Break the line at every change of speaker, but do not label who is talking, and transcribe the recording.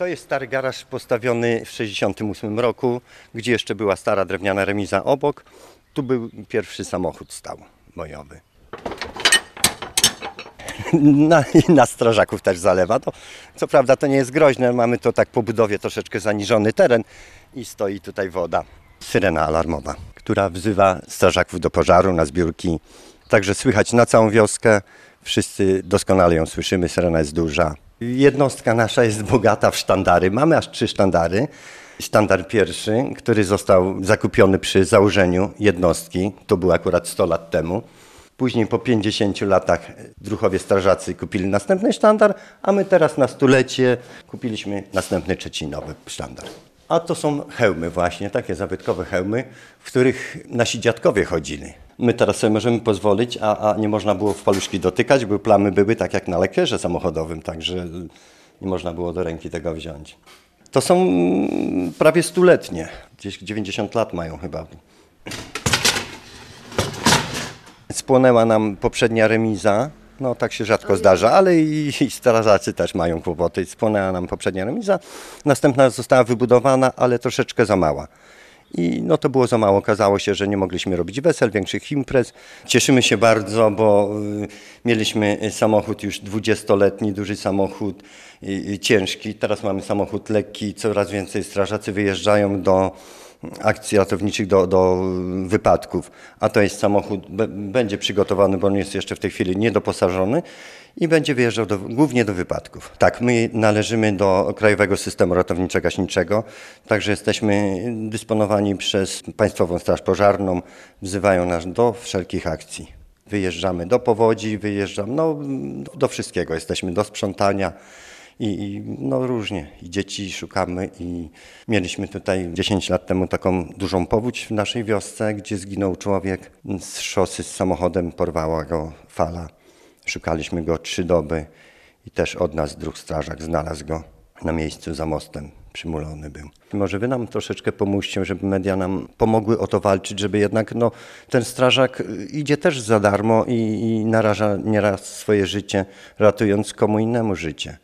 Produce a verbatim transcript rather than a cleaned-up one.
To jest stary garaż postawiony w sześćdziesiątym ósmym roku, gdzie jeszcze była stara drewniana remiza obok. Tu był pierwszy samochód stał bojowy. Na, i na strażaków też zalewa. To, co prawda to nie jest groźne, mamy to tak po budowie troszeczkę zaniżony teren i stoi tutaj woda. Syrena alarmowa, która wzywa strażaków do pożaru na zbiórki. Także słychać na całą wioskę, wszyscy doskonale ją słyszymy, syrena jest duża. Jednostka nasza jest bogata w sztandary, mamy aż trzy sztandary. Sztandar pierwszy, który został zakupiony przy założeniu jednostki, to było akurat sto lat temu. Później po pięćdziesięciu latach druhowie strażacy kupili następny sztandar, a my teraz na stulecie kupiliśmy następny trzecinowy sztandar. A to są hełmy właśnie, takie zabytkowe hełmy, w których nasi dziadkowie chodzili. My teraz sobie możemy pozwolić, a, a nie można było w paluszki dotykać, bo plamy były tak jak na lekkerze samochodowym, także nie można było do ręki tego wziąć. To są prawie stuletnie, gdzieś dziewięćdziesiąt lat mają chyba. Spłonęła nam poprzednia remiza, no tak się rzadko zdarza, ale i, i strażacy też mają kłopoty. Spłonęła nam poprzednia remiza, następna została wybudowana, ale troszeczkę za mała. I no to było za mało, okazało się, że nie mogliśmy robić wesel, większych imprez. Cieszymy się bardzo, bo y, mieliśmy samochód już dwudziestoletni, duży samochód, y, y, ciężki. Teraz mamy samochód lekki, coraz więcej strażacy wyjeżdżają do akcji ratowniczych, do, do wypadków, a to jest samochód, b, będzie przygotowany, bo on jest jeszcze w tej chwili niedoposażony i będzie wyjeżdżał do, głównie do wypadków. Tak, my należymy do Krajowego Systemu Ratowniczo-Gaśniczego, także jesteśmy dysponowani przez Państwową Straż Pożarną, wzywają nas do wszelkich akcji. Wyjeżdżamy do powodzi, wyjeżdżamy, no do wszystkiego, jesteśmy do sprzątania. I, I no różnie, i dzieci szukamy i mieliśmy tutaj dziesięć lat temu taką dużą powódź w naszej wiosce, gdzie zginął człowiek z szosy z samochodem, porwała go fala. Szukaliśmy go trzy doby i też od nas drugi strażak znalazł go na miejscu za mostem, przymulony był. Może wy nam troszeczkę pomóżcie, żeby media nam pomogły o to walczyć, żeby jednak no, ten strażak idzie też za darmo i, i naraża nieraz swoje życie, ratując komu innemu życie.